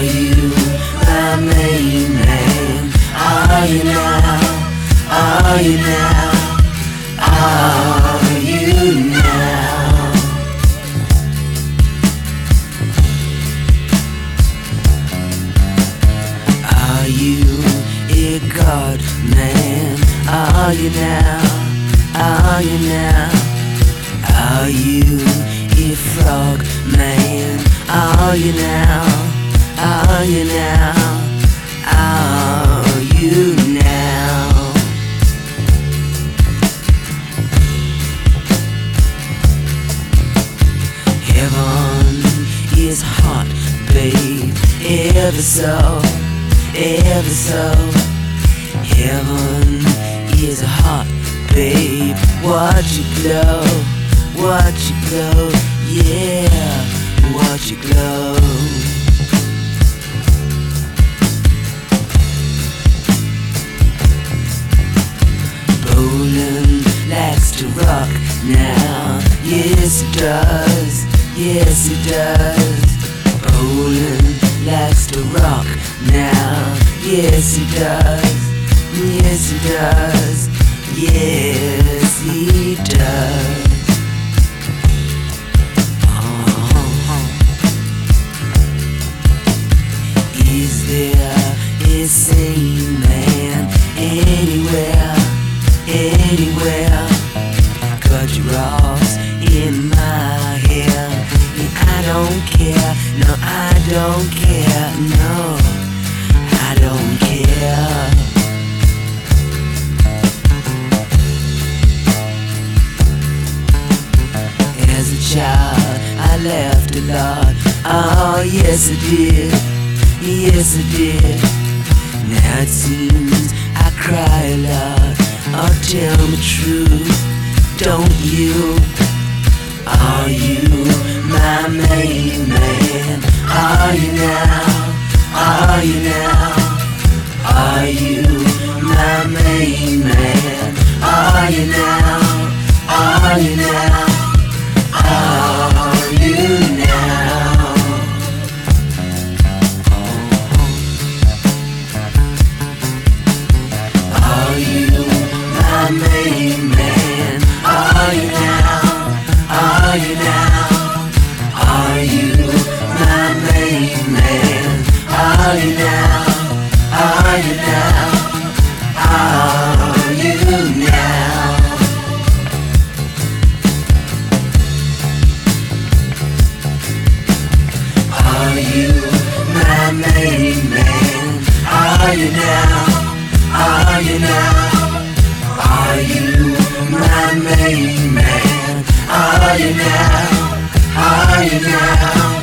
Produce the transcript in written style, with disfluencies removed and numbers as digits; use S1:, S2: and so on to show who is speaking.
S1: Are you my main man? Are you now? Are you now? Are you now? Are you a god man? Are you now? Are you now? Are you a frog man? Are you now? Are you now? Are you now? Heaven is hot, babe, ever so, ever so. Heaven is hot, babe, watch it glow, watch it glow, yeah, watch it glow. Poland likes to rock now, yes it does, yes it does. Poland likes to rock now, yes it does, yes it does, yes it does. Is there a sane man anywhere, anywhere? Cut your rocks in my hair. I don't care, no I don't care, no I don't care. As a child I laughed a lot, oh yes I did, yes I did. Now it seems I cry a lot, oh tell me true, don't you? Are you my main man? Are you now? Are you now? Are you my main man? Are you now? Are you now? Are you now? Are you my main man? Are you now? Are you now? Are you my main man? Are you now? Are you now? Are you now? Are you my main man? Are you now? Are you now? Are you my main man? Are you now? Are you now?